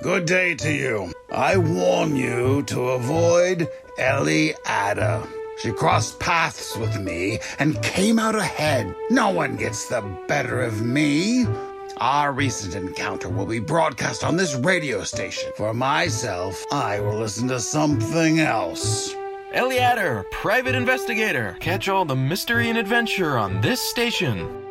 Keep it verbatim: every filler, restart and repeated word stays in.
Good day to you. I warn you to avoid Eliada. She crossed paths with me and came out ahead. No one gets the better of me. Our recent encounter will be broadcast on this radio station. For myself, I will listen to something else. Eliada, private investigator. Catch all the mystery and adventure on this station.